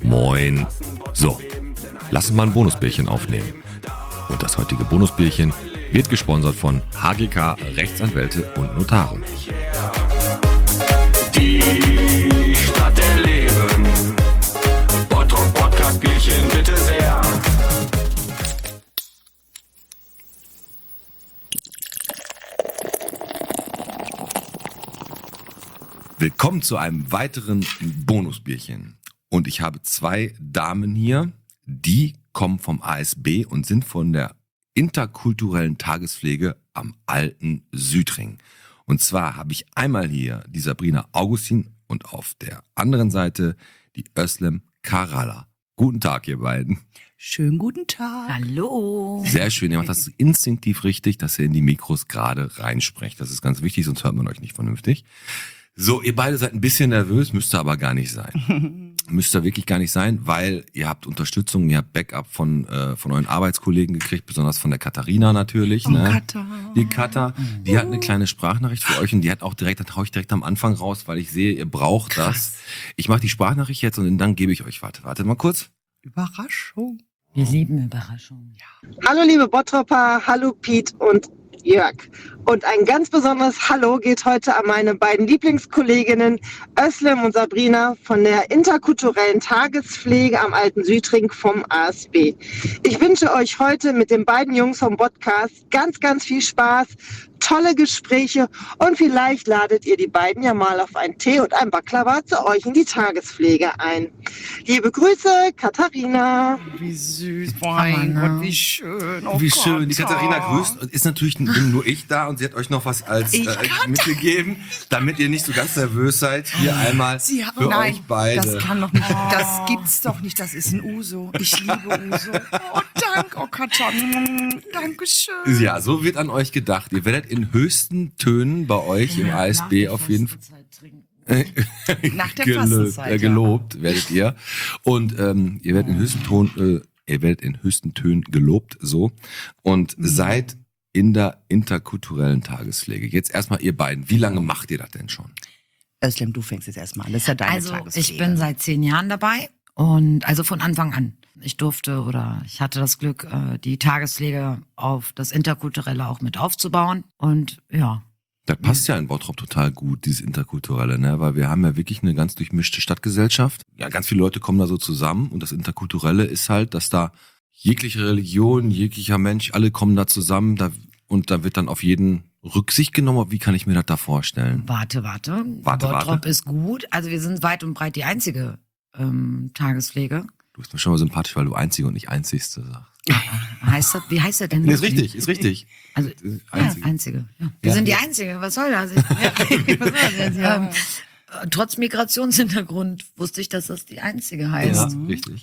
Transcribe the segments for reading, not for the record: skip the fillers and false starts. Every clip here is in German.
Moin. So, lass uns mal ein Bonusbierchen aufnehmen. Und das heutige Bonusbierchen wird gesponsert von HGK Rechtsanwälte und Notare. Die Stadt der Leben. Bottrop Podcast Bierchen, bitte sehr. Willkommen zu einem weiteren Bonusbierchen. Und ich habe zwei Damen hier, die kommen vom ASB und sind von der interkulturellen Tagespflege am Alten Südring. Und zwar habe ich einmal hier die Sabrina Augustin und auf der anderen Seite die Özlem Karala. Guten Tag, ihr beiden. Schönen guten Tag. Hallo. Sehr schön, ihr macht das instinktiv richtig, dass ihr in die Mikros gerade reinsprecht. Das ist ganz wichtig, sonst hört man euch nicht vernünftig. So, ihr beide seid ein bisschen nervös, müsst ihr aber gar nicht sein. Müsst ihr wirklich gar nicht sein, weil ihr habt Unterstützung, ihr habt Backup von euren Arbeitskollegen gekriegt, besonders von der Katharina natürlich. Oh, Ne? Katha. Die Katha, die hat eine kleine Sprachnachricht für euch und die hat auch direkt, da hau ich direkt am Anfang raus, weil ich sehe, ihr braucht das. Ich mache die Sprachnachricht jetzt und dann gebe ich euch, wartet mal kurz. Überraschung. Wir lieben Überraschungen. Hallo liebe Bottropper, hallo Piet und Jörg. Und ein ganz besonderes Hallo geht heute an meine beiden Lieblingskolleginnen Özlem und Sabrina von der interkulturellen Tagespflege am Alten Südring vom ASB. Ich wünsche euch heute mit den beiden Jungs vom Podcast ganz, ganz viel Spaß, tolle Gespräche und vielleicht ladet ihr die beiden ja mal auf einen Tee und ein Baklava zu euch in die Tagespflege ein. Liebe Grüße, Katharina. Wie süß. Mein Gott, wie schön. Oh Wie Gott. schön, die Katharina grüßt. Und ist natürlich nur ich da und sie hat euch noch was als mitgegeben, damit ihr nicht so ganz nervös seid. Hier einmal für nein, euch beide. das kann doch nicht, das gibt's doch nicht, das ist ein Uso. Ich liebe Uso. Oh, danke, oh Katha. Dankeschön. Ja, so wird an euch gedacht. Ihr werdet in höchsten Tönen bei euch im ASB auf jeden Fall Nach der Fastenzeit, gelobt werdet ihr. Und ihr werdet in höchsten Tönen gelobt, so. Und seid in der interkulturellen Tagespflege. Jetzt erstmal ihr beiden. Wie lange macht ihr das denn schon? Özlem, du fängst jetzt erstmal an. Das ist ja deine Also Tagespflege. ich bin seit 10 Jahren dabei und also von Anfang an. Ich hatte das Glück, die Tagespflege auf das Interkulturelle auch mit aufzubauen und ja. Das passt ja in Bottrop total gut, dieses Interkulturelle, ne? Weil wir haben ja wirklich eine ganz durchmischte Stadtgesellschaft. Ja, ganz viele Leute kommen da so zusammen und das Interkulturelle ist halt, dass da jegliche Religion, jeglicher Mensch, alle kommen da zusammen und da wird dann auf jeden Rücksicht genommen. Wie kann ich mir das da vorstellen? Warte. Bottrop ist gut. Also wir sind weit und breit die einzige Tagespflege. Du bist mir schon mal sympathisch, weil du Einzige und nicht Einzigste sagst. Wie heißt das denn? Nee, ist richtig. Also, einzige. Ja. Wir sind die Einzige. Was soll das? Was soll das jetzt? Trotz Migrationshintergrund wusste ich, dass das die Einzige heißt. Ja, richtig.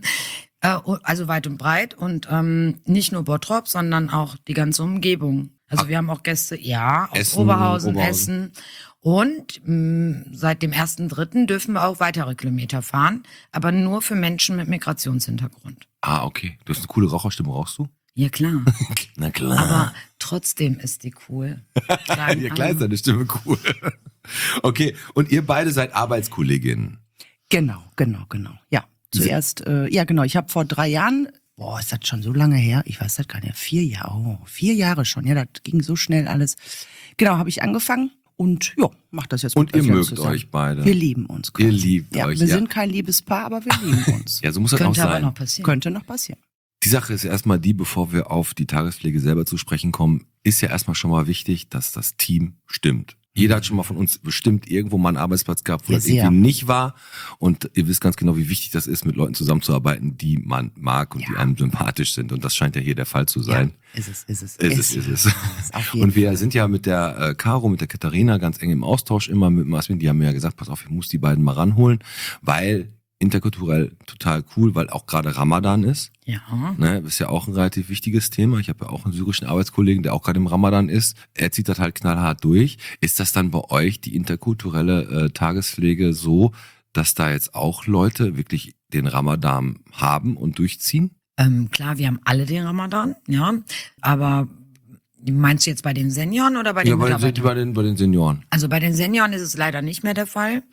Also weit und breit und nicht nur Bottrop, sondern auch die ganze Umgebung. Also wir haben auch Gäste, aus Essen, Oberhausen, Essen. Und seit dem 1.3. dürfen wir auch weitere Kilometer fahren, aber nur für Menschen mit Migrationshintergrund. Ah, okay. Du hast eine coole Raucherstimme, rauchst du? Ja, klar. Na klar. Aber trotzdem ist die cool. Ja, klar ist deine Stimme cool. Okay, und ihr beide seid Arbeitskolleginnen. Genau. Ja, zuerst, ich habe vor 3 Jahren, ist das schon so lange her? Ich weiß das gar nicht, 4 Jahre, 4 Jahre schon, ja, das ging so schnell alles. Genau, habe ich angefangen und mach das jetzt Und mit ihr euch mögt zusammen. euch beide. Wir lieben uns quasi. Ihr liebt ja, euch, wir ja. sind kein Liebespaar, aber wir lieben uns. Ja, so muss das auch Könnte aber sein. noch passieren. Könnte noch passieren. Die Sache ist erstmal die, bevor wir auf die Tagespflege selber zu sprechen kommen, ist ja erstmal schon mal wichtig, dass das Team stimmt. Jeder hat schon mal von uns bestimmt irgendwo mal einen Arbeitsplatz gehabt, wo Ja, das sehr. irgendwie nicht war. Und ihr wisst ganz genau, wie wichtig das ist, mit Leuten zusammenzuarbeiten, die man mag und die einem sympathisch sind. Und das scheint ja hier der Fall zu sein. Ja, ist es. Ist es. Auf jeden Und wir Fall. sind ja mit der Caro, mit der Katharina ganz eng im Austausch immer mit Masmin. Die haben mir ja gesagt, pass auf, ich muss die beiden mal ranholen, weil interkulturell total cool, weil auch gerade Ramadan ist. Ja. Ne, ist ja auch ein relativ wichtiges Thema. Ich habe ja auch einen syrischen Arbeitskollegen, der auch gerade im Ramadan ist. Er zieht das halt knallhart durch. Ist das dann bei euch die interkulturelle Tagespflege so, dass da jetzt auch Leute wirklich den Ramadan haben und durchziehen? Klar, wir haben alle den Ramadan, ja. Aber meinst du jetzt bei den Senioren oder bei den Mitarbeitern? Bei den Senioren. Also bei den Senioren ist es leider nicht mehr der Fall.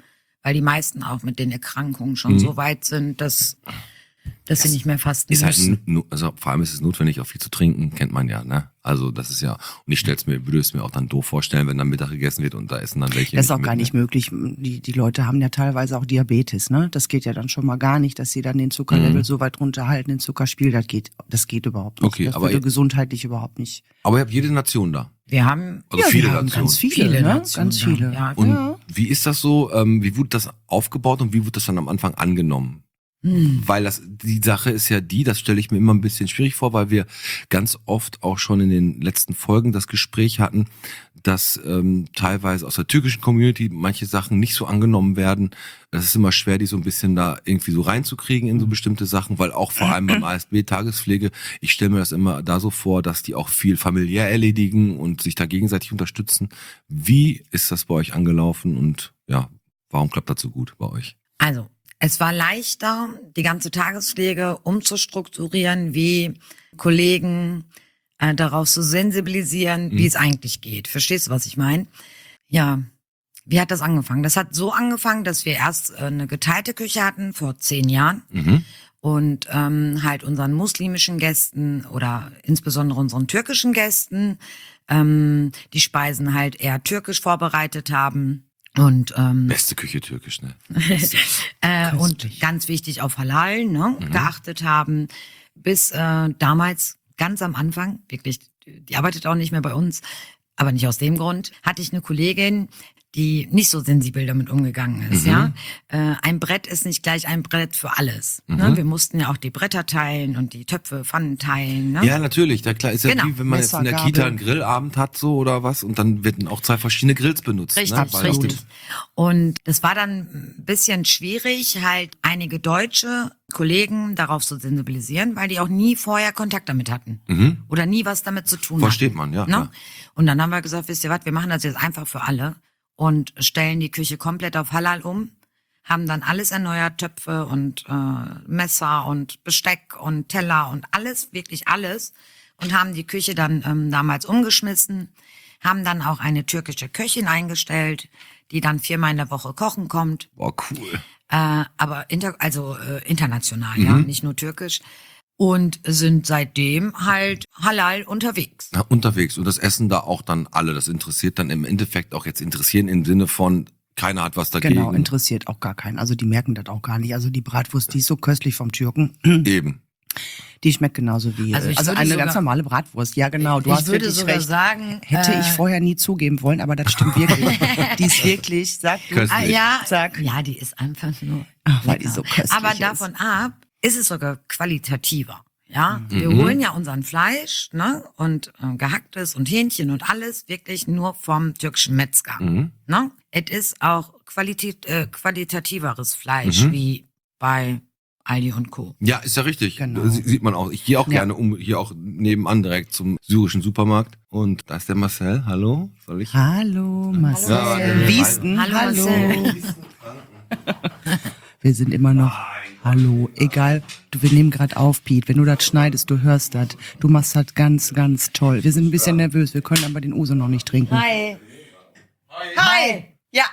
weil die meisten auch mit den Erkrankungen schon so weit sind, dass sie nicht mehr fasten Ist halt, müssen. also vor allem ist es notwendig, auch viel zu trinken, kennt man ja, ne? Also das ist ja, und ich würde es mir auch dann doof vorstellen, wenn dann Mittag gegessen wird und da essen dann welche. Das ist auch mit, gar nicht möglich. Die Leute haben ja teilweise auch Diabetes, ne? Das geht ja dann schon mal gar nicht, dass sie dann den Zuckerlevel so weit runterhalten, den Zuckerspiegel, das geht überhaupt nicht. Okay, das aber würde gesundheitlich überhaupt nicht. Aber ihr habt jede Nation da. Wir haben Also viele wir haben Nationen. ganz viele, ne? Nationen, Ganz viele. ja. Und wie ist das so, wie wurde das aufgebaut und wie wurde das dann am Anfang angenommen? Weil die Sache ist ja das stelle ich mir immer ein bisschen schwierig vor, weil wir ganz oft auch schon in den letzten Folgen das Gespräch hatten, dass teilweise aus der türkischen Community manche Sachen nicht so angenommen werden. Das ist immer schwer, die so ein bisschen da irgendwie so reinzukriegen in so bestimmte Sachen, weil auch vor allem beim ASB Tagespflege, ich stelle mir das immer da so vor, dass die auch viel familiär erledigen und sich da gegenseitig unterstützen. Wie ist das bei euch angelaufen und ja, warum klappt das so gut bei euch? Also, es war leichter, die ganze Tagespflege umzustrukturieren, wie Kollegen darauf zu sensibilisieren, wie es eigentlich geht. Verstehst du, was ich meine? Ja, wie hat das angefangen? Das hat so angefangen, dass wir erst eine geteilte Küche hatten vor 10 Jahren und halt unseren muslimischen Gästen oder insbesondere unseren türkischen Gästen die Speisen halt eher türkisch vorbereitet haben. Und Beste Küche türkisch, ne? und ganz wichtig auf Halal geachtet haben, bis damals ganz am Anfang, wirklich, die arbeitet auch nicht mehr bei uns, aber nicht aus dem Grund, hatte ich eine Kollegin, die nicht so sensibel damit umgegangen ist. Ja, ein Brett ist nicht gleich ein Brett für alles. Ne? Wir mussten ja auch die Bretter teilen und die Töpfe, Pfannen teilen. Ne? Ja, natürlich. Da klar ist ja Genau. wie wenn man jetzt in der Messer, Kita Gabel. einen Grillabend hat so oder was und dann werden auch 2 verschiedene Grills benutzt. Richtig, ne? Weil richtig. Und das war dann ein bisschen schwierig, halt einige deutsche Kollegen darauf zu sensibilisieren, weil die auch nie vorher Kontakt damit hatten. Oder nie was damit zu tun Versteht hatten. man, ja, Ne? klar. Und dann haben wir gesagt, wisst ihr was, wir machen das jetzt einfach für alle und stellen die Küche komplett auf Halal um, haben dann alles erneuert, Töpfe und Messer und Besteck und Teller und alles, wirklich alles, und haben die Küche dann damals umgeschmissen, haben dann auch eine türkische Köchin eingestellt, die dann 4-mal in der Woche kochen kommt, Boah, cool. aber international, ja, nicht nur türkisch, und sind seitdem halt halal unterwegs. Ja, unterwegs. Und das Essen da auch dann alle. Das interessiert dann im Endeffekt auch jetzt interessieren im Sinne von, keiner hat was dagegen. Genau, interessiert auch gar keinen. Also die merken das auch gar nicht. Also die Bratwurst, die ist so köstlich vom Türken. Eben. Die schmeckt genauso wie Also ich würde eine sogar- ganz normale Bratwurst. Ja, genau. Du Ich hast würde wirklich sogar recht. sagen, Hätte ich vorher nie zugeben wollen, aber das stimmt wirklich. Die ist wirklich, sag du. Köstlich. Sag. ja, die ist einfach nur Weil die lecker. so köstlich Aber ist. davon ab ist es sogar qualitativer. Ja, wir holen ja unseren Fleisch, ne, und gehacktes und Hähnchen und alles wirklich nur vom türkischen Metzger. Ne? Es ist auch qualitativeres Fleisch wie bei Aldi und Co. Ja, ist ja richtig. Genau. Das sieht man auch. Ich gehe auch gerne hier auch nebenan direkt zum syrischen Supermarkt. Und da ist der Marcel. Hallo, soll ich? Hallo, Marcel. Marcel. Wiesten, Hallo, hallo. Marcel. Wir sind immer noch, hallo, egal, wir nehmen gerade auf, Piet, wenn du das schneidest, du hörst das, du machst das ganz, ganz toll. Wir sind ein bisschen nervös, wir können aber den Uso noch nicht trinken. Hi. Hi! Ja.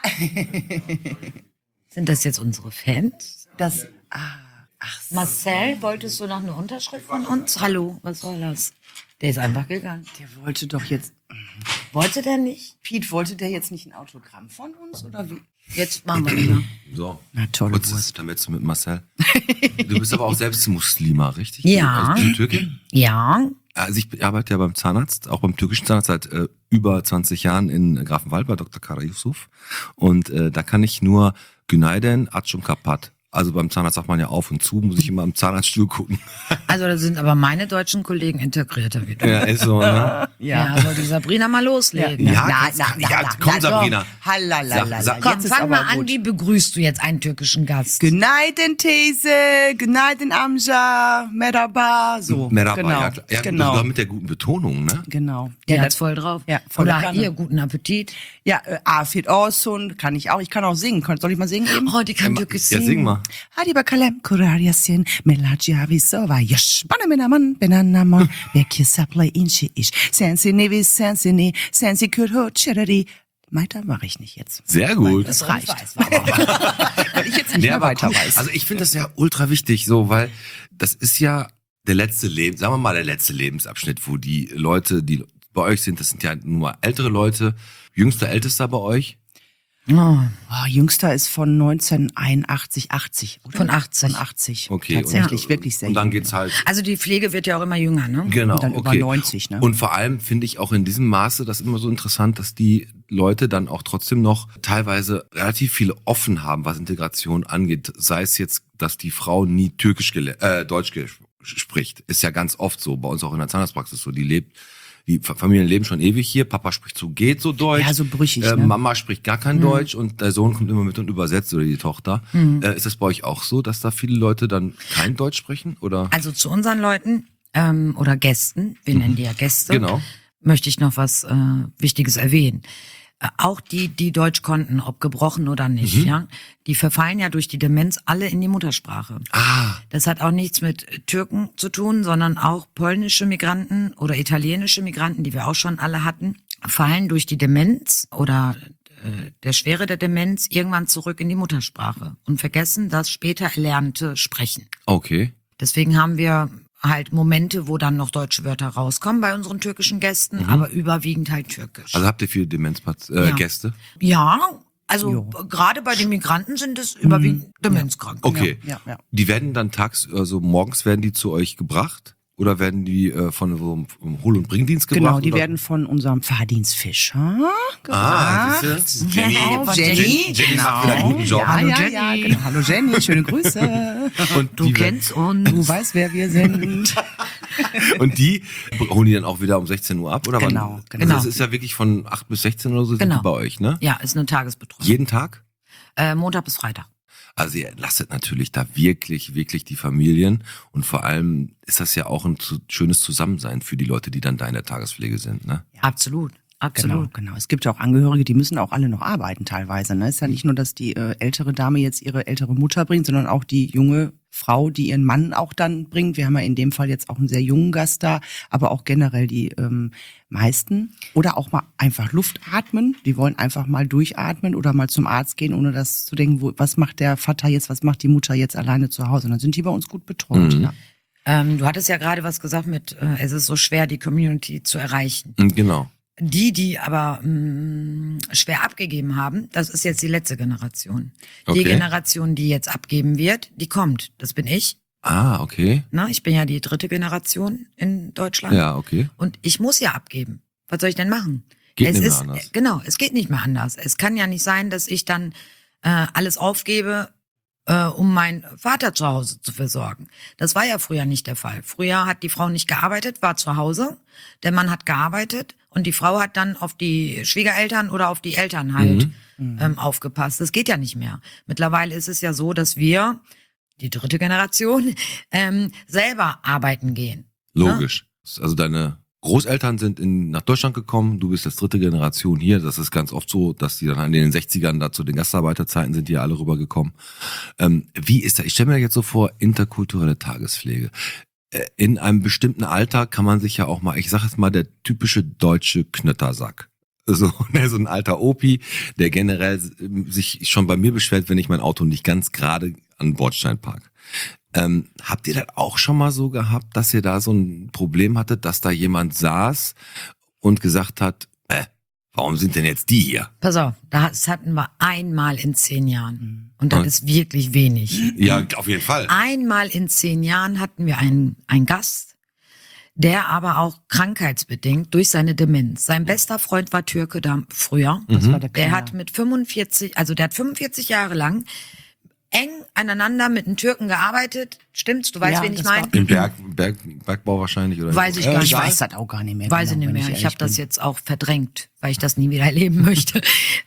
Sind das jetzt unsere Fans? Das, Marcel, wolltest du noch eine Unterschrift von uns? Hallo, was soll das? Der ist einfach gegangen. der wollte doch jetzt, Wollte der nicht? Piet, wollte der jetzt nicht ein Autogramm von uns, oder wie? Jetzt machen wir ihn. So. Na, tolle Kurzes Wurst. Intermezzo mit Marcel. Du bist aber auch selbst Muslima, richtig? Ja. Also, bist du Türkin? Ja. Also ich arbeite ja beim Zahnarzt, auch beim türkischen Zahnarzt seit über 20 Jahren in Grafenwald bei Dr. Kara Yusuf. Und da kann ich nur Günaydin, Atschum Kapat. Also beim Zahnarzt sagt man ja auf und zu, muss ich immer am Zahnarztstuhl gucken. Also da sind aber meine deutschen Kollegen integrierter wie du. Ja, ist so, ne? Ja, soll die Sabrina mal loslegen. Ja, komm Sabrina. Halalala. Sag- Komm, Jetzt ist fang aber mal an, gut. wie begrüßt du jetzt einen türkischen Gast? Günaydin These, Günaydin Amja, Merhaba, so. Merhaba, genau. ja, klar. Ja, genau. Du mit der guten Betonung, ne? Genau. Der hat's das- voll drauf. Ja, volle Oder Kanne. ihr, guten Appetit. Ja, Afid Orsun kann ich auch. Ich kann auch singen. Soll ich mal singen eben? Oh, die kann türkisch Ja, singen. sing mal. Hadi bakalım kuraryasin melacı sova yaş bana menaman benanama belki sapla inşi iş sensi nevi sensi kürho çerari weiter mache ich nicht jetzt. Sehr gut. Das reicht. Weiß. Weil ich jetzt nicht mehr aber weiter cool. weiß. Also ich finde das ja ultra wichtig, so, weil das ist ja der letzte Lebensabschnitt, wo die Leute, die bei euch sind, das sind ja nur ältere Leute. Jüngster, ältester bei euch? Jüngster ist von 1981, 80, oder? Von 80. Von 80. Okay. Tatsächlich, wirklich sehr Und dann jung. geht's halt. Also die Pflege wird ja auch immer jünger, ne? Genau, Und dann okay. über 90, ne? Und vor allem finde ich auch in diesem Maße das immer so interessant, dass die Leute dann auch trotzdem noch teilweise relativ viele offen haben, was Integration angeht. Sei es jetzt, dass die Frau nie Deutsch spricht. Ist ja ganz oft so, bei uns auch in der Zahnarztpraxis so. Die Familien leben schon ewig hier. Papa spricht geht so Deutsch. Ja, so brüchig, ne? Mama spricht gar kein Deutsch und der Sohn kommt immer mit und übersetzt oder die Tochter. Ist das bei euch auch so, dass da viele Leute dann kein Deutsch sprechen? Oder? Also zu unseren Leuten oder Gästen, wir nennen die ja Gäste, Genau. möchte ich noch was Wichtiges erwähnen. Auch die Deutsch konnten, ob gebrochen oder nicht, ja, die verfallen ja durch die Demenz alle in die Muttersprache. Das hat auch nichts mit Türken zu tun, sondern auch polnische Migranten oder italienische Migranten, die wir auch schon alle hatten, fallen durch die Demenz oder der Schwere der Demenz irgendwann zurück in die Muttersprache und vergessen das später erlernte Sprechen. Okay. Deswegen haben wir halt Momente, wo dann noch deutsche Wörter rauskommen bei unseren türkischen Gästen, aber überwiegend halt türkisch. Also habt ihr viele Gäste? Ja, also gerade bei den Migranten sind es überwiegend Demenzkranke. Okay. Ja. Die werden dann morgens werden die zu euch gebracht? Oder werden die von so einem Hol- und Bringdienst gebracht? Genau, die oder? werden von unserem Fahrdienst Fischer gebracht. Siehst du? Jenny. Von Jenny. Jenny macht wieder einen guten Job. Ja, ja, genau. Hallo Jenny, schöne Grüße. Und Du die kennst uns. Du weißt, wer wir sind. Und die holen die dann auch wieder um 16 Uhr ab? Oder Genau, wann? genau. Also das ist ja wirklich von 8 bis 16 oder so sind Genau. die bei euch, ne? Ja, ist eine Tagesbetreuung. Jeden Tag? Montag bis Freitag. Also ihr entlastet natürlich da wirklich, wirklich die Familien. Und vor allem ist das ja auch ein schönes Zusammensein für die Leute, die dann da in der Tagespflege sind, ne? Absolut. Genau. Es gibt ja auch Angehörige, die müssen auch alle noch arbeiten teilweise. Ne? Es ist ja nicht nur, dass die ältere Dame jetzt ihre ältere Mutter bringt, sondern auch die junge Frau, die ihren Mann auch dann bringt. Wir haben ja in dem Fall jetzt auch einen sehr jungen Gast da, aber auch generell die meisten. Oder auch mal einfach Luft atmen. Die wollen einfach mal durchatmen oder mal zum Arzt gehen, ohne das zu denken, was macht der Vater jetzt, was macht die Mutter jetzt alleine zu Hause. Und dann sind die bei uns gut betreut. Ja. Du hattest ja gerade was gesagt mit, es ist so schwer, die Community zu erreichen. Genau. Die aber schwer abgegeben haben, das ist jetzt die letzte Generation. Okay. Die Generation, die jetzt abgeben wird, die kommt. Das bin ich. Okay. Na, ich bin ja die 3. Generation in Deutschland. Ja, okay. Und ich muss ja abgeben. Was soll ich denn machen? Geht es nicht mehr ist, anders. Genau, es geht nicht mehr anders. Es kann ja nicht sein, dass ich dann alles aufgebe, um meinen Vater zu Hause zu versorgen. Das war ja früher nicht der Fall. Früher hat die Frau nicht gearbeitet, war zu Hause. Der Mann hat gearbeitet und die Frau hat dann auf die Schwiegereltern oder auf die Eltern halt aufgepasst. Das geht ja nicht mehr. Mittlerweile ist es ja so, dass wir, die 3. Generation, selber arbeiten gehen. Logisch. Also deine Großeltern sind nach Deutschland gekommen, du bist jetzt 3. Generation hier. Das ist ganz oft so, dass die dann in den 60ern da zu den Gastarbeiterzeiten sind die ja alle rübergekommen. Wie ist das? Ich stelle mir jetzt so vor, interkulturelle Tagespflege. In einem bestimmten Alter kann man sich ja auch mal, ich sag jetzt mal, der typische deutsche Knöttersack. So ein alter Opi, der generell sich schon bei mir beschwert, wenn ich mein Auto nicht ganz gerade an Bordstein park. Habt ihr das auch schon mal so gehabt, dass ihr da so ein Problem hattet, dass da jemand saß und gesagt hat, warum sind denn jetzt die hier? Pass auf, das hatten wir einmal in 10 Jahren. Und das ist wirklich wenig. Ja, auf jeden Fall. Einmal in 10 Jahren hatten wir einen Gast, der aber auch krankheitsbedingt durch seine Demenz. Sein bester Freund war Türke da früher. Das war der Der Knall. hat mit 45, also der hat 45 Jahre lang eng aneinander mit einem Türken gearbeitet. Stimmt's? Du weißt, Ja, wen ich das war- meine? Im Bergbau wahrscheinlich, oder? Weiß ich gar nicht. Ich weiß das auch gar nicht mehr. Weiß ich genau, nicht wenn mehr. Ich ehrlich habe das bin. jetzt auch verdrängt, weil ich das nie wieder erleben möchte.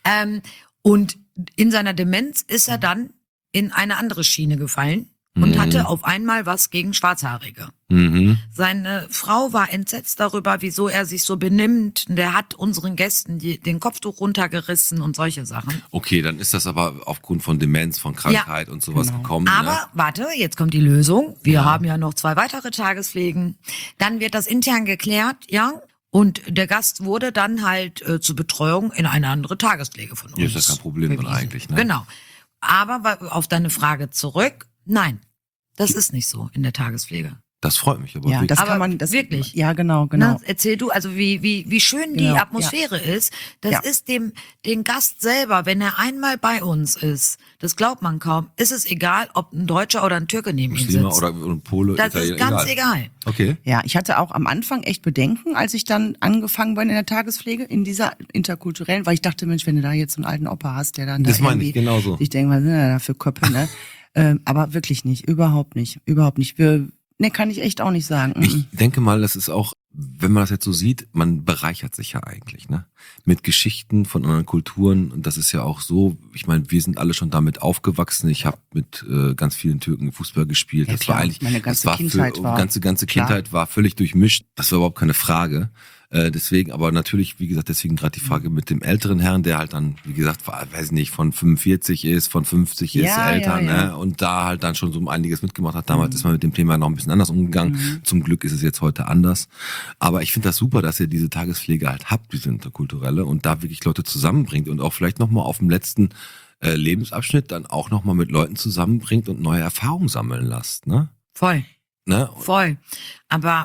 Und in seiner Demenz ist er dann in eine andere Schiene gefallen und hatte auf einmal was gegen Schwarzhaarige. Mhm. Seine Frau war entsetzt darüber, wieso er sich so benimmt. Der hat unseren Gästen den Kopftuch runtergerissen und solche Sachen. Okay, dann ist das aber aufgrund von Demenz, von Krankheit und sowas gekommen. Aber warte, jetzt kommt die Lösung. Wir haben ja noch 2 weitere Tagespflegen. Dann wird das intern geklärt, ja. Und der Gast wurde dann halt zur Betreuung in eine andere Tagespflege von uns. Ja, ist ja kein Problem dann verwiesen. eigentlich, ne? Genau. Aber auf deine Frage zurück, nein, das ist nicht so in der Tagespflege. Das freut mich aber Ja, wirklich. das Aber kann man, das wirklich? Ja, genau. Na, erzähl du, also wie schön die Genau, Atmosphäre ist. Das Ja. ist den Gast selber, wenn er einmal bei uns ist, das glaubt man kaum, ist es egal, ob ein Deutscher oder ein Türke neben ihm Muslime sitzt. oder ein Pole. Das ist ganz egal. Okay. Ja, ich hatte auch am Anfang echt Bedenken, als ich dann angefangen bin in der Tagespflege, in dieser interkulturellen, weil ich dachte, Mensch, wenn du da jetzt so einen alten Opa hast, der dann Das da meine ich, irgendwie, genauso. ich denke, was sind da für Köpfe, ne? Aber wirklich nicht, überhaupt nicht. Kann ich echt auch nicht sagen. Ich denke mal, das ist auch, wenn man das jetzt so sieht, man bereichert sich ja eigentlich, ne? Mit Geschichten von anderen Kulturen. Und das ist ja auch so, ich meine, wir sind alle schon damit aufgewachsen. Ich habe mit ganz vielen Türken Fußball gespielt. Ja, Das klar. war eigentlich, Meine ganze das war Kindheit war- ganze klar. Kindheit war völlig durchmischt. Das war überhaupt keine Frage. Deswegen, aber natürlich, wie gesagt, deswegen gerade die Frage mit dem älteren Herrn, der halt dann, wie gesagt, weiß nicht, von 45 ist, von 50 ist, Ja, älter, ja. ne? Und da halt dann schon so einiges mitgemacht hat. Damals ist man mit dem Thema noch ein bisschen anders umgegangen. Zum Glück ist es jetzt heute anders. Aber ich finde das super, dass ihr diese Tagespflege halt habt, diese interkulturelle, und da wirklich Leute zusammenbringt und auch vielleicht nochmal auf dem letzten Lebensabschnitt dann auch nochmal mit Leuten zusammenbringt und neue Erfahrungen sammeln lasst, ne? Voll. Ne? Voll. Aber,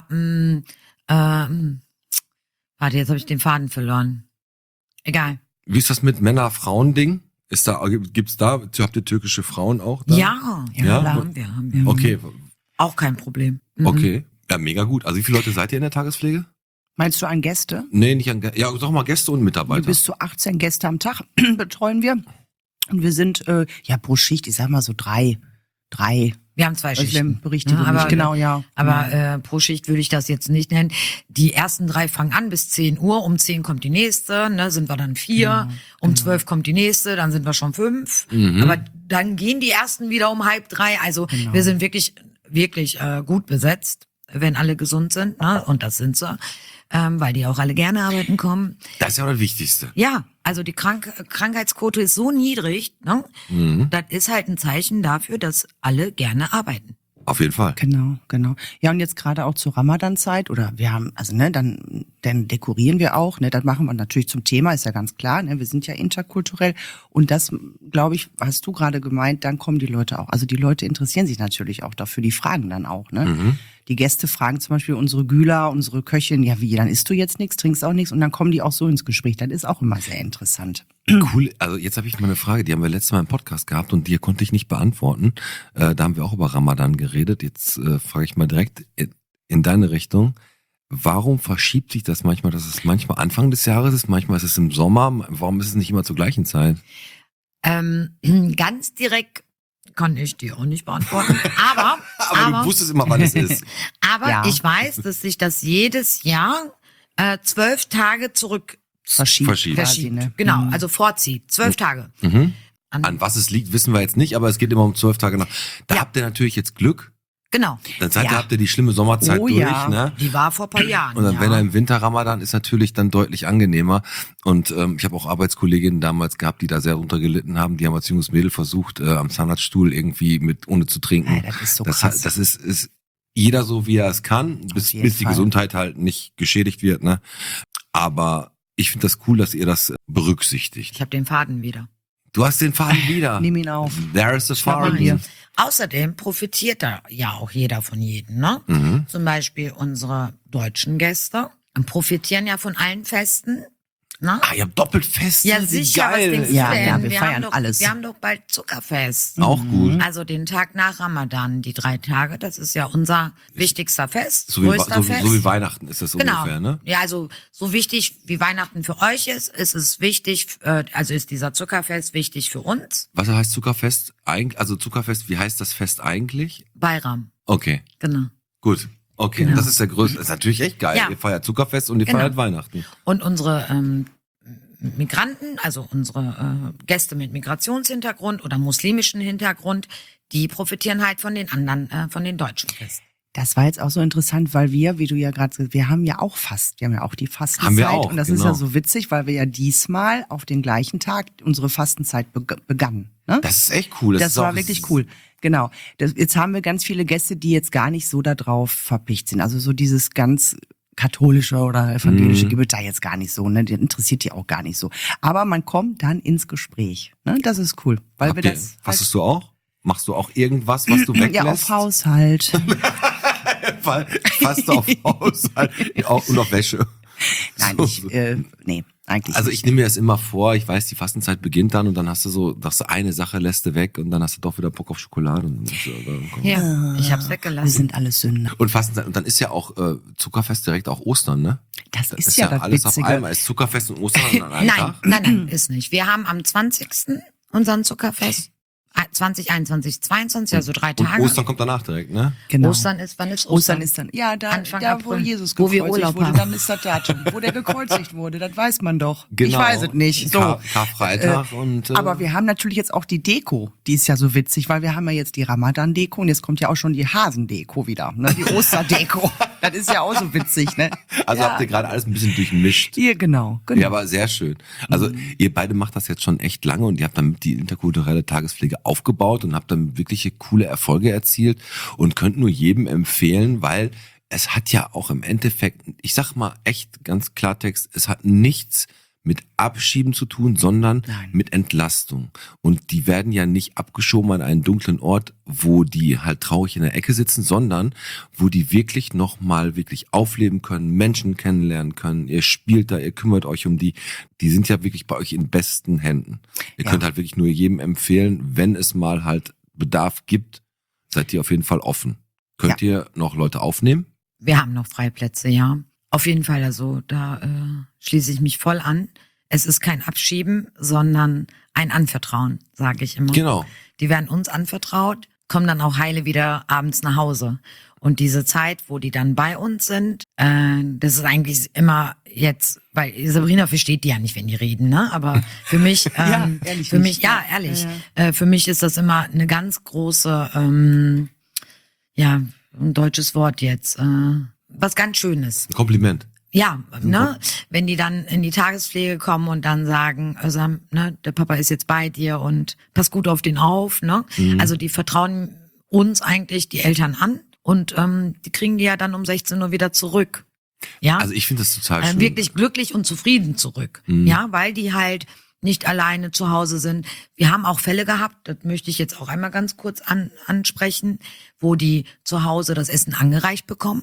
warte, jetzt habe ich den Faden verloren. Egal. Wie ist das mit Männer-Frauen-Ding? Gibt's da, habt ihr türkische Frauen auch da? Ja, Ja? haben wir. Okay, Auch kein Problem. Mhm. okay. Ja, mega gut. Also wie viele Leute seid ihr in der Tagespflege? Meinst du an Gäste? Nee, nicht an, ja, sag mal Gäste und Mitarbeiter. Bis zu 18 Gäste am Tag betreuen wir. Und wir sind, pro Schicht, ich sag mal so drei. Wir haben 2 Schichten. Berichtigung, Ja, aber- genau, ja. Aber pro Schicht würde ich das jetzt nicht nennen. Die ersten 3 fangen an bis 10 Uhr. Um 10 kommt die nächste, ne, sind wir dann 4. Um 12 kommt die nächste, dann sind wir schon 5. Aber dann gehen die ersten wieder um 2:30. Also wir sind wirklich gut besetzt, wenn alle gesund sind, ne? Und das sind sie, weil die auch alle gerne arbeiten kommen. Das ist ja auch das Wichtigste. Ja, also die Krankheitsquote ist so niedrig, ne? Das ist halt ein Zeichen dafür, dass alle gerne arbeiten. Auf jeden Fall. Genau. Ja, und jetzt gerade auch zur Ramadan-Zeit, oder wir haben, also ne, dann dekorieren wir auch, ne, das machen wir natürlich zum Thema, ist ja ganz klar, ne, wir sind ja interkulturell, und das, glaube ich, hast du gerade gemeint, dann kommen die Leute auch, also die Leute interessieren sich natürlich auch dafür, die fragen dann auch, ne. Die Gäste fragen zum Beispiel unsere Güler, unsere Köchin, ja wie, dann isst du jetzt nichts, trinkst auch nichts, und dann kommen die auch so ins Gespräch, das ist auch immer sehr interessant. Cool, also jetzt habe ich mal eine Frage, die haben wir letztes Mal im Podcast gehabt und die konnte ich nicht beantworten. Da haben wir auch über Ramadan geredet. Jetzt frage ich mal direkt in deine Richtung. Warum verschiebt sich das manchmal, dass es manchmal Anfang des Jahres ist, manchmal ist es im Sommer? Warum ist es nicht immer zur gleichen Zeit? Ganz direkt kann ich dir auch nicht beantworten. Aber du wusstest immer, wann es ist. Aber Ja. ich weiß, dass sich das jedes Jahr 12 Tage zurück Verschiebt. Verschiebt. quasi, ne? Genau, also vorzieht. 12 Tage. An was es liegt, wissen wir jetzt nicht, aber es geht immer um 12 Tage nach. Da Ja. habt ihr natürlich jetzt Glück. Genau. Dann seid ihr, Ja. habt ihr die schlimme Sommerzeit Oh durch, ja. ne? Die war vor ein paar Jahren. Und dann, ja. wenn er im Winter Ramadan ist, natürlich dann deutlich angenehmer. Und ich habe auch Arbeitskolleginnen damals gehabt, die da sehr drunter gelitten haben. Die haben als junges Mädel versucht, am Zahnarztstuhl irgendwie ohne zu trinken. Ja, das ist so das, krass. Das ist jeder so, wie er es kann, bis jeden die Fall. Gesundheit halt nicht geschädigt wird. Ne? Aber ich finde das cool, dass ihr das berücksichtigt. Ich habe den Faden wieder. Du hast den Faden wieder. Nimm ihn auf. There's the Schnapp ihn Faden. dir. Außerdem profitiert da ja auch jeder von jedem, ne? Zum Beispiel unsere deutschen Gäste profitieren ja von allen Festen, ne? Ah, ihr habt doppelt fest. Ja, Wie sicher, was geil. denkst du Ja, denn? ja, wir haben feiern doch, alles. Wir haben doch bald Zuckerfest. Auch gut. Also den Tag nach Ramadan, die 3 Tage, das ist ja unser wichtigster Fest, So wie, größter Fest. so wie Weihnachten ist das Genau. ungefähr, ne? Ja, also so wichtig wie Weihnachten für euch ist es wichtig, also ist dieser Zuckerfest wichtig für uns. Was heißt Zuckerfest? Also Zuckerfest, wie heißt das Fest eigentlich? Bayram, Okay, genau. gut. Okay, Genau. das ist der größte. Das ist natürlich echt geil. Ja. Ihr feiert Zuckerfest und ihr Genau. feiert Weihnachten. Und unsere Migranten, also unsere Gäste mit Migrationshintergrund oder muslimischen Hintergrund, die profitieren halt von den anderen, von den deutschen Festen. Das war jetzt auch so interessant, weil wir, wie du ja gerade gesagt hast, wir haben ja auch Fast, wir haben ja auch die Fastenzeit. Haben wir auch, und das genau. ist ja so witzig, weil wir ja diesmal auf den gleichen Tag unsere Fastenzeit begannen. Ne? Das ist echt cool. Das ist war auch- wirklich cool. Genau. Jetzt haben wir ganz viele Gäste, die jetzt gar nicht so da drauf verpicht sind. Also so dieses ganz katholische oder evangelische gibt es da jetzt gar nicht so, ne? Das interessiert die auch gar nicht so. Aber man kommt dann ins Gespräch, ne? Das ist cool, weil wir das. Fastest du auch? Machst du auch irgendwas, was du weglässt? Ja, auf Haushalt. Fast auf Haushalt und auf Wäsche. Nein, nee, eigentlich Also nicht. ich nehme mir das immer vor, ich weiß, die Fastenzeit beginnt dann und dann hast du eine Sache lässt du weg und dann hast du doch wieder Bock auf Schokolade. Und Ja, ich hab's Wir weggelassen. sind alles Sünder. Und Fastenzeit, und dann ist ja auch Zuckerfest direkt auch Ostern, ne? Das ist ja das alles Witzige. auf einmal. Ist Zuckerfest und Ostern an einem Nein, Tag? nein, ist nicht. Wir haben am 20. unseren Zuckerfest. 2021, 22, also 3 Tage. Und Ostern kommt danach direkt, ne? Genau. Ostern ist, wann ist Ostern Ostern? ist dann, ja, da Anfang wo April. Jesus Wo wir gekreuzigt Urlaub wurde, haben. dann ist das Datum. Wo der gekreuzigt wurde, das weiß man doch. Genau. Ich weiß es nicht. So. Karfreitag und Aber wir haben natürlich jetzt auch die Deko, die ist ja so witzig, weil wir haben ja jetzt die Ramadan-Deko und jetzt kommt ja auch schon die Hasendeko wieder, ne? Die Osterdeko. Das ist ja auch so witzig, ne? also ja. habt ihr gerade alles ein bisschen durchmischt. Hier, genau. Ja, aber sehr schön. Also ihr beide macht das jetzt schon echt lange und ihr habt damit die interkulturelle Tagespflege aufgebaut und habt dann wirkliche coole Erfolge erzielt und könnt nur jedem empfehlen, weil es hat ja auch im Endeffekt, ich sag mal echt ganz Klartext, es hat nichts mit Abschieben zu tun, sondern Nein. mit Entlastung. Und die werden ja nicht abgeschoben an einen dunklen Ort, wo die halt traurig in der Ecke sitzen, sondern wo die wirklich nochmal wirklich aufleben können, Menschen kennenlernen können. Ihr spielt da, ihr kümmert euch um die. Die sind ja wirklich bei euch in besten Händen. Ihr Ja. könnt halt wirklich nur jedem empfehlen, wenn es mal halt Bedarf gibt, seid ihr auf jeden Fall offen. Könnt ihr noch Leute aufnehmen? Wir haben noch Freiplätze, ja. Auf jeden Fall, also da schließe ich mich voll an. Es ist kein Abschieben, sondern ein Anvertrauen, sage ich immer. Genau. Die werden uns anvertraut, kommen dann auch heile wieder abends nach Hause. Und diese Zeit, wo die dann bei uns sind, das ist eigentlich immer jetzt, weil Sabrina versteht die ja nicht, wenn die reden, ne? Aber für mich, Ja, ehrlich für nicht. mich, ja, ehrlich, Ja, für mich ist das immer eine ganz große, ja, ein deutsches Wort jetzt, was ganz Schönes. Ein Kompliment. Ja, ne, wenn die dann in die Tagespflege kommen und dann sagen, also, ne, der Papa ist jetzt bei dir und pass gut auf den auf, ne? Also die vertrauen uns eigentlich, die Eltern an und die kriegen die ja dann um 16 Uhr wieder zurück. Ja, Also ich finde das total schön. wirklich glücklich und zufrieden zurück. Ja, weil die halt nicht alleine zu Hause sind. Wir haben auch Fälle gehabt, das möchte ich jetzt auch einmal ganz kurz ansprechen, wo die zu Hause das Essen angereicht bekommen.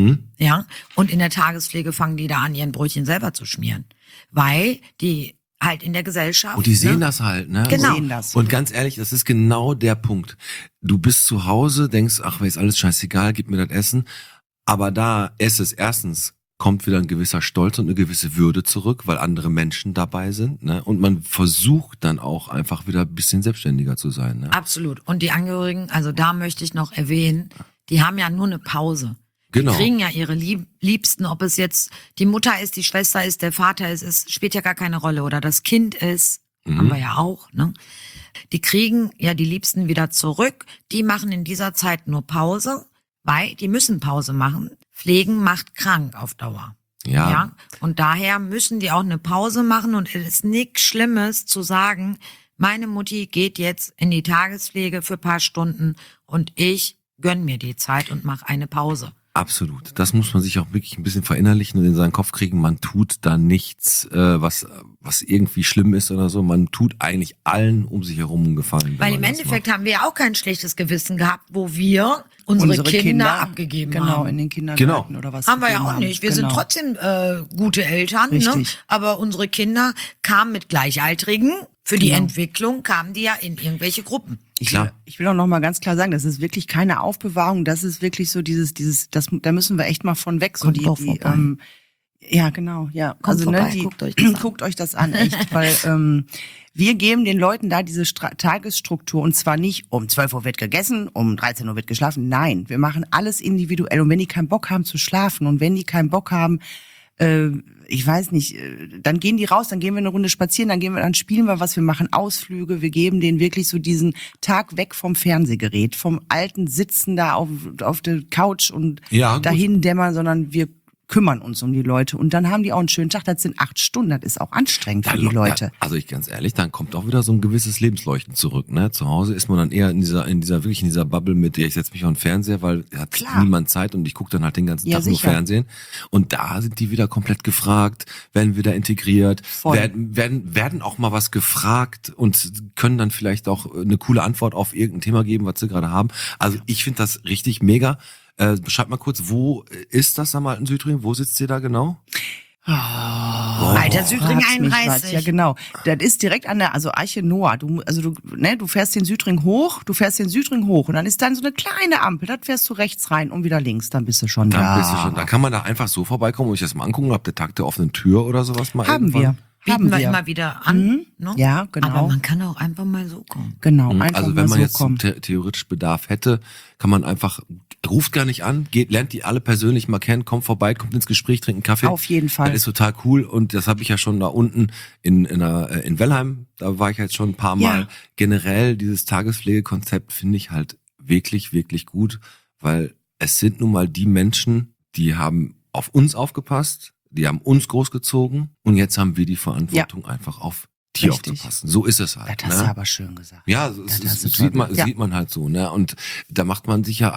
Ja, und in der Tagespflege fangen die da an, ihren Brötchen selber zu schmieren. Weil die halt in der Gesellschaft. Und die sehen ne? das halt, ne? Genau. Sehen das. Und ganz ehrlich, das ist genau der Punkt. Du bist zu Hause, denkst, ach, mir ist alles scheißegal, gib mir das Essen. Aber da ist es erstens, kommt wieder ein gewisser Stolz und eine gewisse Würde zurück, weil andere Menschen dabei sind, ne? Und man versucht dann auch einfach wieder ein bisschen selbstständiger zu sein, ne? Absolut. Und die Angehörigen, also da möchte ich noch erwähnen, die haben ja nur eine Pause. Genau. Die kriegen ja ihre Liebsten, ob es jetzt die Mutter ist, die Schwester ist, der Vater ist, es spielt ja gar keine Rolle. Oder das Kind ist, haben wir ja auch, ne? Die kriegen ja die Liebsten wieder zurück. Die machen in dieser Zeit nur Pause, weil die müssen Pause machen. Pflegen macht krank auf Dauer. Ja. Und daher müssen die auch eine Pause machen und es ist nichts Schlimmes zu sagen, meine Mutti geht jetzt in die Tagespflege für ein paar Stunden und ich gönn mir die Zeit und mache eine Pause. Absolut. Das muss man sich auch wirklich ein bisschen verinnerlichen und in seinen Kopf kriegen. Man tut da nichts, was irgendwie schlimm ist oder so. Man tut eigentlich allen um sich herum einen Gefallen. wenn Weil man im das Endeffekt macht. haben wir ja auch kein schlechtes Gewissen gehabt, wo wir unsere Kinder abgegeben genau, haben. in den Kindergarten Genau. oder was. Haben wir ja gegeben auch nicht. Wir Genau. sind trotzdem gute Eltern, ne? Richtig. Aber unsere Kinder kamen mit Gleichaltrigen. Für die Genau. Entwicklung kamen die ja in irgendwelche Gruppen. Klar. Ich will auch noch mal ganz klar sagen, das ist wirklich keine Aufbewahrung, das ist wirklich so da müssen wir echt mal von weg. So Kommt die, doch die vorbei. ja, genau, ja. Kommt vorbei, Guckt euch das an, echt, weil wir geben den Leuten da diese Tagesstruktur und zwar nicht um 12 Uhr wird gegessen, um 13 Uhr wird geschlafen. Nein, wir machen alles individuell und wenn die keinen Bock haben zu schlafen und wenn die keinen Bock haben, ich weiß nicht, dann gehen die raus, dann gehen wir eine Runde spazieren, dann spielen wir was, wir machen Ausflüge, wir geben denen wirklich so diesen Tag weg vom Fernsehgerät, vom alten Sitzen da auf der Couch und Ja, gut. dahin dämmern, sondern wir kümmern uns um die Leute und dann haben die auch einen schönen Tag. Das sind 8 Stunden, das ist auch anstrengend für die Leute. Ja, also ich ganz ehrlich, dann kommt auch wieder so ein gewisses Lebensleuchten zurück. Ne? Zu Hause ist man dann eher in dieser Bubble mit, ich setze mich auf den Fernseher, weil hat Klar. niemand Zeit und ich gucke dann halt den ganzen Ja, Tag nur sicher. Fernsehen. Und da sind die wieder komplett gefragt, werden wieder integriert, Voll. werden auch mal was gefragt und können dann vielleicht auch eine coole Antwort auf irgendein Thema geben, was sie gerade haben. Also ich finde das richtig mega. Beschreib mal kurz, wo ist das am Alten Südring? Wo sitzt ihr da genau? Alter Südring Fragst mich was. 31. Ja, genau. Das ist direkt an der, also Arche Noah. Du fährst den Südring hoch, und dann ist dann so eine kleine Ampel. Da fährst du rechts rein und wieder links, dann bist du schon Dann da. bist du schon. Da kann man da einfach so vorbeikommen und sich das mal angucken, ob der Tag der offenen Tür oder sowas mal Haben irgendwann. Bieten wir immer wieder an. Ne? Ja, genau. Aber man kann auch einfach mal so kommen. Genau, einfach Also mal wenn man so jetzt kommen. theoretisch Bedarf hätte, kann man einfach, ruft gar nicht an, lernt die alle persönlich mal kennen, kommt vorbei, kommt ins Gespräch, trinkt einen Kaffee. Auf jeden Fall. Das ist total cool und das habe ich ja schon da unten in Wellheim, da war ich jetzt schon ein paar Mal. Ja. Generell dieses Tagespflegekonzept finde ich halt wirklich, wirklich gut, weil es sind nun mal die Menschen, die haben auf uns aufgepasst, die haben uns großgezogen und jetzt haben wir die Verantwortung einfach auf die Richtig. aufzupassen. So ist es halt. Das hast ne? du aber schön gesagt. Ja, Das das hast du sieht toll- sieht man halt so, ne? Und da macht man sich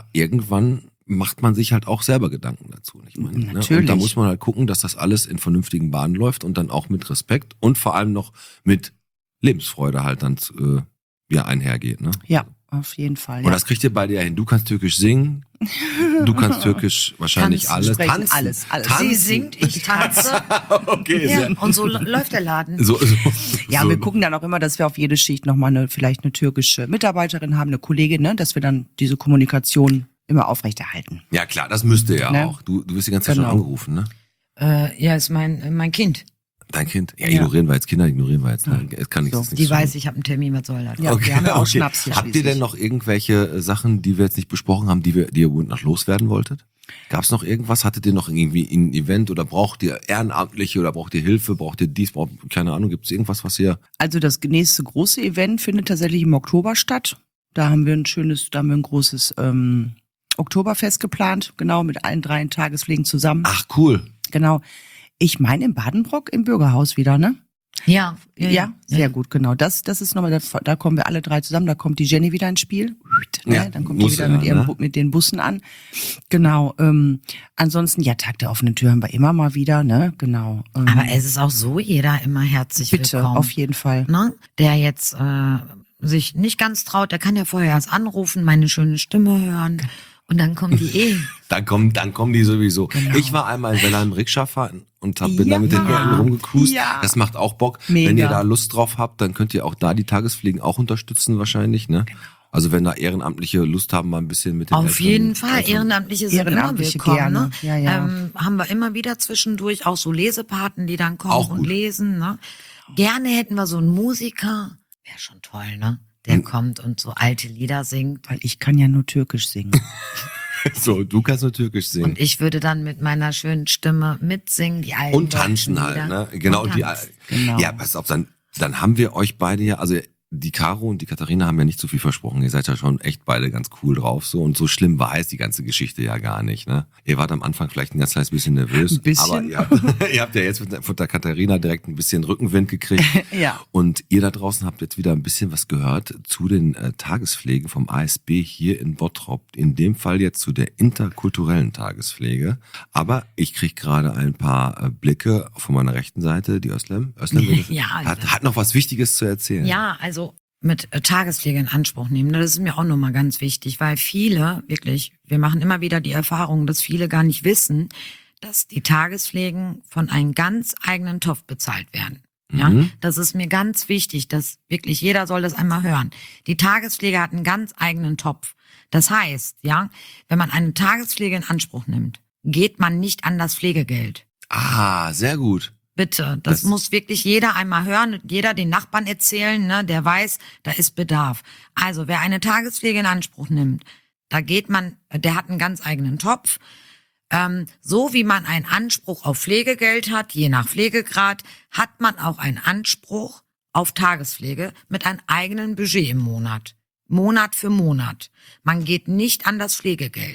halt auch selber Gedanken dazu, nicht? Ne? Und Natürlich. da muss man halt gucken, dass das alles in vernünftigen Bahnen läuft und dann auch mit Respekt und vor allem noch mit Lebensfreude halt dann einhergeht, ne? Ja, auf jeden Fall. Und Ja. das kriegt ihr beide ja hin. Du kannst Türkisch singen, du kannst Türkisch wahrscheinlich Tanzen, alles. sprechen, Tanzen. alles. Sie singt, ich tanze. Okay, Ja, sehr. und so läuft der Laden. So, Ja, so. wir gucken dann auch immer, dass wir auf jede Schicht nochmal vielleicht eine türkische Mitarbeiterin haben, eine Kollegin, ne, dass wir dann diese Kommunikation immer aufrechterhalten. Ja klar, das müsste ja Ne? auch. Du wirst die ganze Zeit schon Genau. angerufen, ne? Ja, ist mein Kind. Dein Kind. Ja, Ja. ignorieren wir jetzt. Kinder ignorieren wir jetzt. Ne? Es kann nichts. So. ist nichts Die tun. weiß, ich habe einen Termin, was soll das? Ja, wir haben ja auch Schnaps hier Habt ihr schließlich. denn noch irgendwelche Sachen, die wir jetzt nicht besprochen haben, die ihr noch loswerden wolltet? Gab es noch irgendwas? Hattet ihr noch irgendwie ein Event oder braucht ihr Ehrenamtliche oder braucht ihr Hilfe? Braucht ihr dies? Keine Ahnung. Gibt es irgendwas, was ihr... Also das nächste große Event findet tatsächlich im Oktober statt. Da haben wir ein großes Oktoberfest geplant, genau, mit allen 3 Tagespflegen zusammen. Ach, cool. Genau. Ich meine im Badenbrock im Bürgerhaus wieder, ne? Ja, Ja, sehr gut, genau. Das ist nochmal, da kommen wir alle 3 zusammen, da kommt die Jenny wieder ins Spiel. Ne? Ja, Dann kommt die muss wieder ja, ne? mit den Bussen an. Genau. Ansonsten, ja, Tag der offenen Tür haben wir immer mal wieder, ne? Genau. Aber es ist auch so jeder immer herzlich bitte, willkommen. auf jeden Fall. Ne? Der jetzt sich nicht ganz traut, der kann ja vorher erst anrufen, meine schöne Stimme hören und dann kommen die Dann kommen die sowieso. Genau. Ich war einmal in Wellheim Rikscha fahren und bin Ja. da mit den Leuten rumgecruised. Ja. Das macht auch Bock. Mega. Wenn ihr da Lust drauf habt, dann könnt ihr auch da die Tagespflegen auch unterstützen wahrscheinlich, ne? Genau. Also wenn da Ehrenamtliche Lust haben, mal ein bisschen mit den Auf Eltern- jeden Fall, Ehrenamtliche sind Ehrenamtliche immer willkommen. gerne. Ne? Ja, ja. Haben wir immer wieder zwischendurch auch so Lesepaten, die dann kommen Auch und gut. lesen. Ne? Gerne hätten wir so einen Musiker, wäre schon toll, ne? Der kommt und so alte Lieder singt. Weil ich kann ja nur Türkisch singen. So, du kannst nur Türkisch singen. Und ich würde dann mit meiner schönen Stimme mitsingen, die alten Und tanzen deutschen halt, Lieder. ne? Genau, Und die, tanzen. Genau. ja, pass auf, dann haben wir euch beide ja, also die Caro und die Katharina haben ja nicht so viel versprochen. Ihr seid ja schon echt beide ganz cool drauf, so. Und so schlimm war es die ganze Geschichte ja gar nicht, ne? Ihr wart am Anfang vielleicht ein ganz kleines bisschen nervös. Ein bisschen. Aber ihr habt ja jetzt von der Katharina direkt ein bisschen Rückenwind gekriegt. Ja. Und ihr da draußen habt jetzt wieder ein bisschen was gehört zu den Tagespflegen vom ASB hier in Bottrop. In dem Fall jetzt zu der interkulturellen Tagespflege. Aber ich krieg gerade ein paar Blicke von meiner rechten Seite, die Özlem. Özlem Ja, hat noch was Wichtiges zu erzählen. Ja, also mit Tagespflege in Anspruch nehmen, das ist mir auch nochmal ganz wichtig, weil viele, wirklich, wir machen immer wieder die Erfahrung, dass viele gar nicht wissen, dass die Tagespflegen von einem ganz eigenen Topf bezahlt werden. Ja, Mhm. das ist mir ganz wichtig, dass wirklich jeder soll das einmal hören. Die Tagespflege hat einen ganz eigenen Topf. Das heißt, ja, wenn man eine Tagespflege in Anspruch nimmt, geht man nicht an das Pflegegeld. Ah, sehr gut. Bitte, das muss wirklich jeder einmal hören und jeder den Nachbarn erzählen, ne, der weiß, da ist Bedarf. Also, wer eine Tagespflege in Anspruch nimmt, da geht man, der hat einen ganz eigenen Topf. So wie man einen Anspruch auf Pflegegeld hat, je nach Pflegegrad, hat man auch einen Anspruch auf Tagespflege mit einem eigenen Budget im Monat. Monat für Monat. Man geht nicht an das Pflegegeld.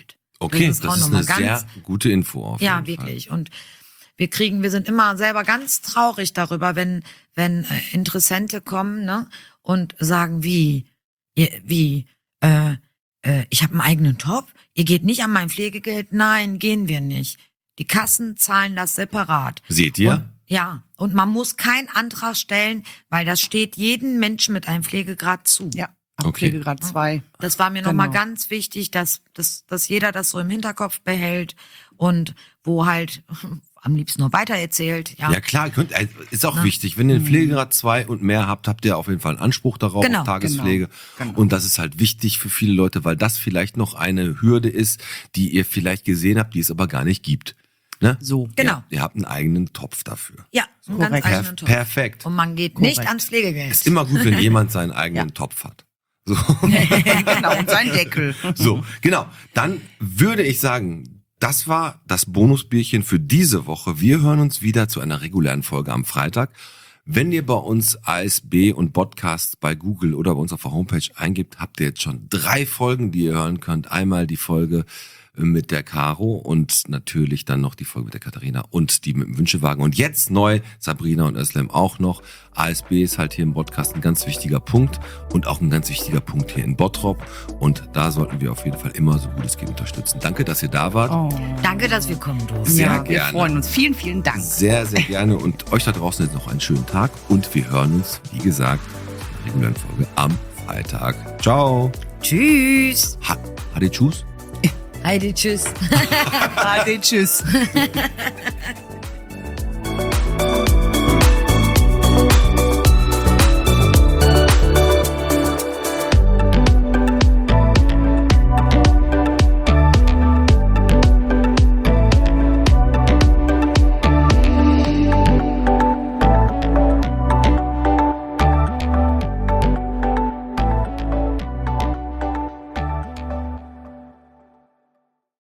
Okay, ist auch das ist nochmal eine sehr gute Info auf Ja, jeden Fall. wirklich. Und wir sind immer selber ganz traurig darüber, wenn Interessente kommen, ne, und sagen, ich habe einen eigenen Topf, ihr geht nicht an mein Pflegegeld, nein, gehen wir nicht. Die Kassen zahlen das separat. Seht ihr? Und, ja, und man muss keinen Antrag stellen, weil das steht jedem Menschen mit einem Pflegegrad zu. Ja, ab Okay. Pflegegrad 2. Das war mir Genau. nochmal ganz wichtig, dass jeder das so im Hinterkopf behält und wo halt am liebsten nur weitererzählt. Ja, Ja klar, ist auch wichtig. Wenn ihr einen Pflegegrad 2 und mehr habt ihr auf jeden Fall einen Anspruch darauf, Genau, auf Tagespflege. genau. Und das ist halt wichtig für viele Leute, weil das vielleicht noch eine Hürde ist, die ihr vielleicht gesehen habt, die es aber gar nicht gibt. Ne? So. Genau. Ihr habt einen eigenen Topf dafür. Ja, einen ganz Korrekt. eigenen Topf. Perfekt. Und man geht Korrekt. nicht ans Pflegegeld. Ist immer gut, wenn jemand seinen eigenen Topf hat. So. Genau, und sein Deckel. So, genau. Dann würde ich sagen, das war das Bonusbierchen für diese Woche. Wir hören uns wieder zu einer regulären Folge am Freitag. Wenn ihr bei uns ASB und Podcasts bei Google oder bei uns auf der Homepage eingibt, habt ihr jetzt schon 3 Folgen, die ihr hören könnt. Einmal die Folge mit der Caro und natürlich dann noch die Folge mit der Katharina und die mit dem Wünschewagen. Und jetzt neu Sabrina und Özlem auch noch. ASB ist halt hier im Podcast ein ganz wichtiger Punkt und auch ein ganz wichtiger Punkt hier in Bottrop. Und da sollten wir auf jeden Fall immer so gut es geht unterstützen. Danke, dass ihr da wart. Oh. Danke, dass wir kommen durften. Sehr Ja, wir gerne. freuen uns. Vielen, vielen Dank. Sehr, sehr gerne. Und euch da draußen jetzt noch einen schönen Tag. Und wir hören uns, wie gesagt, in der regulären Folge am Freitag. Ciao. Tschüss. Hadi, tschüss. Heidi, tschüss. Ade, tschüss.